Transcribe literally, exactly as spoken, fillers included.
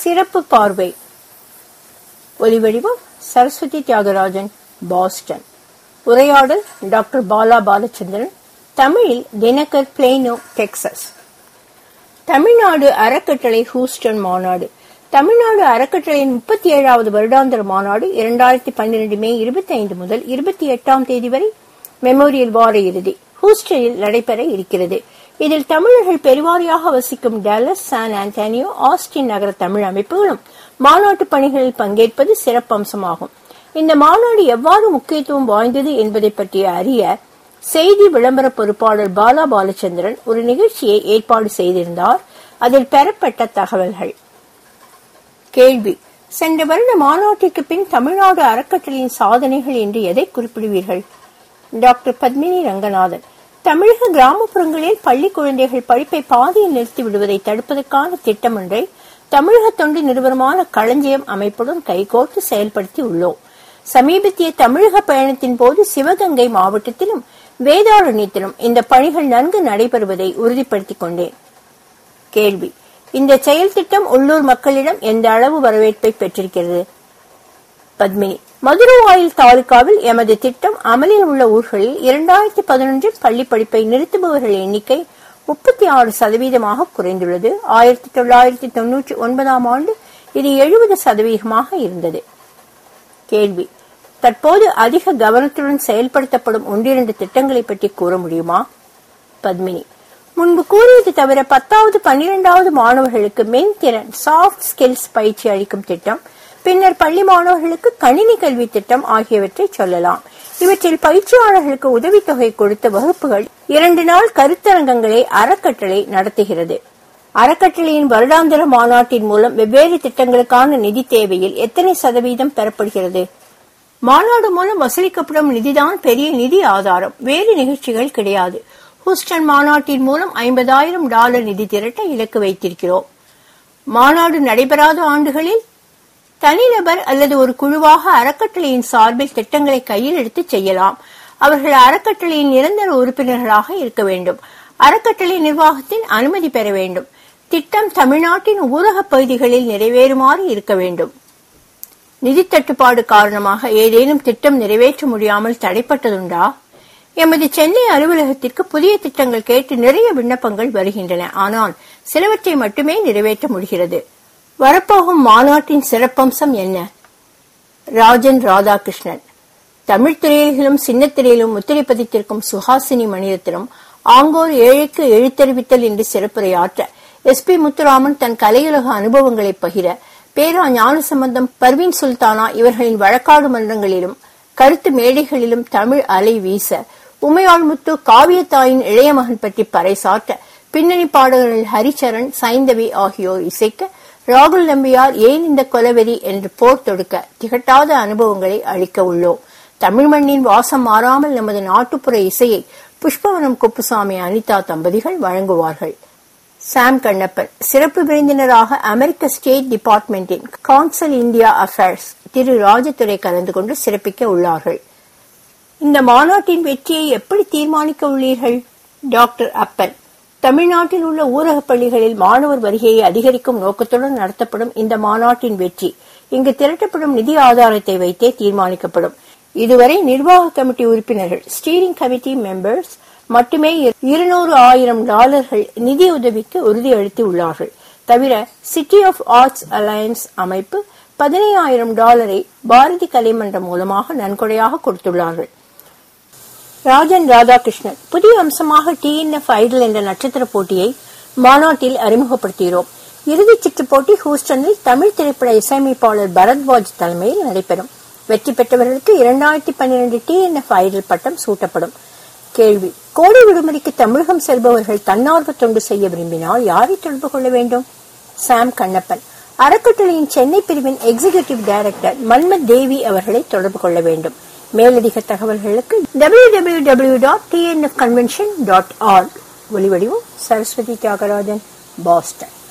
சிறப்பு பார்வை. ஒலிவடிவம் சரஸ்வதி தியாகராஜன், பாஸ்டன். உரையாடல் டாக்டர் பாலா பாலச்சந்திரன். தமிழில் தினகர், பிளேனோ, டெக்சாஸ். தமிழ்நாடு அறக்கட்டளை ஹூஸ்டன் மாநாடு. தமிழ்நாடு அறக்கட்டளையின் முப்பத்தி ஏழாவது வருடாந்திர மாநாடு இரண்டாயிரத்தி பன்னிரண்டு மே இருபத்தி ஐந்து முதல் இருபத்தி எட்டாம் தேதி வரை மெமோரியல் வார இறுதி ஹூஸ்டனில் நடைபெற இருக்கிறது. இதில் தமிழர்கள் பெருவாரியாக வசிக்கும் டல்லஸ், சான் ஆண்டனியோ, ஆஸ்டின் நகர தமிழ் அமைப்புகளும் மாநாட்டு பணிகளில் பங்கேற்பது சிறப்பம்சமாகும். இந்த மாநாடு எவ்வாறு முக்கியத்துவம் வாய்ந்தது என்பதை பற்றிய அறிய செய்தி விளம்பர பொறுப்பாளர் பாலா பாலச்சந்திரன் ஒரு நிகழ்ச்சியை ஏற்பாடு செய்திருந்தார். அதில் பெறப்பட்ட தகவல்கள். கேள்வி: சென்ற வருட மாநாட்டிற்கு பின் தமிழ்நாடு அறக்கட்டளையின் சாதனைகள் என்று எதை குறிப்பிடுவீர்கள்? டாக்டர் பத்மினி ரங்கநாதன். தமிழக கிராமப்புறங்களில் பள்ளி குழந்தைகள் படிப்பை பாதியில் நிறுத்தி விடுவதை தடுப்பதற்கான திட்டம் ஒன்றை தமிழக தொண்டு நிறுவனமான களஞ்சியம் அமைப்புடன் கைகோர்த்து செயல்படுத்தி உள்ளோம். சமீபத்திய தமிழக பயணத்தின் போது சிவகங்கை மாவட்டத்திலும் வேதாரண்யத்திலும் இந்த பணிகள் நன்கு நடைபெறுவதை உறுதிப்படுத்திக் கொண்டேன். கேள்வி: இந்த செயல் திட்டம் உள்ளூர் மக்களிடம் எந்த அளவு வரவேற்பை பெற்றிருக்கிறது? பத்மினி. மதுரவாயில் தாலுகாவில் எமது திட்டம் அமலில் உள்ள ஊர்களில் இரண்டாயிரத்தி பதினொன்றில் பள்ளி படிப்பை நிறுத்துபவர்கள் எண்ணிக்கை முப்பத்தி ஆறு சதவீதமாக குறைந்துள்ளது. ஆயிரத்தி தொள்ளாயிரத்தி தொன்னூற்றி ஒன்பதாம் ஆண்டு இது எழுபது சதவீதமாக இருந்தது. கேள்வி: தற்போது அதிக கவனத்துடன் செயல்படுத்தப்படும் ஒன்றிரண்டு திட்டங்களை பற்றி கூற முடியுமா? பத்மினி. முன்பு கூறியது தவிர பத்தாவது பன்னிரெண்டாவது மாணவர்களுக்கு மென்திறன் சாஃப்ட் ஸ்கில்ஸ் பயிற்சி அளிக்கும் திட்டம், பின்னர் பள்ளி மாணவர்களுக்கு கணினி கல்வி திட்டம் ஆகியவற்றை சொல்லலாம். இவற்றில் பயிற்சியாளர்களுக்கு உதவித்தொகை கொடுத்த வகுப்புகள், இரண்டு நாள் கருத்தரங்கங்களை அறக்கட்டளை நடத்துகிறது. அறக்கட்டளையின் வருடாந்திர மாநாட்டின் மூலம் வெவ்வேறு திட்டங்களுக்கான நிதி தேவையில் எத்தனை சதவீதம் பெறப்படுகிறது? மாநாடு மூலம் வசூலிக்கப்படும் நிதிதான் பெரிய நிதி ஆதாரம், வேறு நிகழ்ச்சிகள் கிடையாது. ஹூஸ்டன் மாநாட்டின் மூலம் ஐம்பதாயிரம் டாலர் நிதி திரட்ட இலக்கு வைத்திருக்கிறோம். மாநாடு நடைபெறாத ஆண்டுகளில் தனிநபர் அல்லது ஒரு குழுவாக அறக்கட்டளையின் சார்பில் திட்டங்களை கையில் எடுத்து செய்யலாம். அவர்கள் அறக்கட்டளையின் நிரந்தர உறுப்பினர்களாக இருக்க வேண்டும். அறக்கட்டளை நிர்வாகத்தின் அனுமதி பெற வேண்டும். திட்டம் தமிழ்நாட்டின் ஊரக பகுதிகளில் நிறைவேறுமாறு இருக்க வேண்டும். நிதி தட்டுப்பாடு காரணமாக ஏதேனும் திட்டம் நிறைவேற்ற முடியாமல் தடைப்பட்டதுண்டா? எமது சென்னை அலுவலகத்திற்கு புதிய திட்டங்கள் கேட்டு நிறைய விண்ணப்பங்கள் வருகின்றன. ஆனால் சிலவற்றை மட்டுமே நிறைவேற்ற முடிகிறது. வரப்போகும் மாநாட்டின் சிறப்பம்சம் என்ன? ராஜன் ராதாகிருஷ்ணன். தமிழ் திரையிலும் சின்ன திரையிலும் முத்திரை பதித்திருக்கும் சுஹாசினி மணிரத்னம் ஆங்கோர் ஏழைக்கு எழுத்தறிவித்தல் என்று சிறப்புரையாற்ற எஸ் பி முத்துராமன் தன் கலையுலக அனுபவங்களை பகிர, பேரா ஞானசம்பந்தம், பர்வீன் சுல்தானா இவர்களின் வழக்காடு மன்றங்களிலும் கருத்து மேடைகளிலும் தமிழ் அலை வீச, உமையாள்முத்து காவியத்தாயின் இளைய மகன் பற்றி பறைசாற்ற, பின்னணி பாடகர்கள் ஹரிச்சரன், சைந்தவி ஆகியோர் இசைக்க, ராகுல் நம்பியார் ஏன் இந்த கொலவெறி என்று போர் தொடுக்க திகட்டாத அனுபவங்களை அளிக்க உள்ளோம். தமிழ் மண்ணின் வாசம் மாறாமல் நமது நாட்டுப்புற இசையை புஷ்பவனம் குப்புசாமி அனிதா தம்பதிகள் வழங்குவார்கள். சாம் கண்ணப்பன். சிறப்பு விருந்தினராக அமெரிக்க ஸ்டேட் டிபார்ட்மெண்டின் கான்சல் இந்தியா அஃபேர்ஸ் திரு ராஜதுரை கலந்து கொண்டு சிறப்பிக்க உள்ளார்கள். இந்த மாநாட்டின் வெற்றியை எப்படி தீர்மானிக்க உள்ளீர்கள்? டாக்டர் அப்பன். தமிழ்நாட்டில் உள்ள ஊரக பள்ளிகளில் மாணவர் வருகையை அதிகரிக்கும் நோக்கத்துடன் நடத்தப்படும் இந்த மாநாட்டின் வெற்றி இங்கு திரட்டப்படும் நிதி ஆதாரத்தை வைத்தே தீர்மானிக்கப்படும். இதுவரை நிர்வாக கமிட்டி உறுப்பினர்கள், ஸ்டீரிங் கமிட்டி மெம்பர்ஸ் மட்டுமே இருநூறு ஆயிரம் டாலர்கள் நிதி உதவிக்கு உறுதியளித்து உள்ளார்கள். தவிர சிட்டி ஆஃப் ஆர்ட்ஸ் அலையன்ஸ் அமைப்பு பதினையாயிரம் டாலரை பாரதி கலைமன்றம் மூலமாக நன்கொடையாக கொடுத்துள்ளார்கள். ராஜன் ராதாகிருஷ்ணன். புதிய அம்சமாக டி என் எஃப் ஐடல் என்ற நட்சத்திர போட்டியை மாநாட்டில் அறிமுகப்படுத்துகிறோம். இறுதிச் சுற்று போட்டி ஹூஸ்டனில் தமிழ் திரைப்பட இசையமைப்பாளர் பரத்வாஜ் தலைமையில் நடைபெறும். வெற்றி பெற்றவர்களுக்கு இரண்டாயிரத்தி பன்னிரண்டு டி என் எஃப் ஐடல் பட்டம் சூட்டப்படும். கேள்வி: கோடை விடுமுறைக்கு தமிழகம் செல்பவர்கள் தன்னார்வ தொண்டு செய்ய விரும்பினால் யாரை தொடர்பு கொள்ள வேண்டும்? சாம் கண்ணப்பன். அறக்கட்டளையின் சென்னை பிரிவின் எக்ஸிகியூட்டிவ் டைரக்டர் மன்மத் தேவி அவர்களை தொடர்பு கொள்ள வேண்டும். மேலதிக தகவல்களுக்கு W W W dot T N F convention dot org. ஒலிவடிவம் சரஸ்வதி தியாகராஜன், பாஸ்டன்.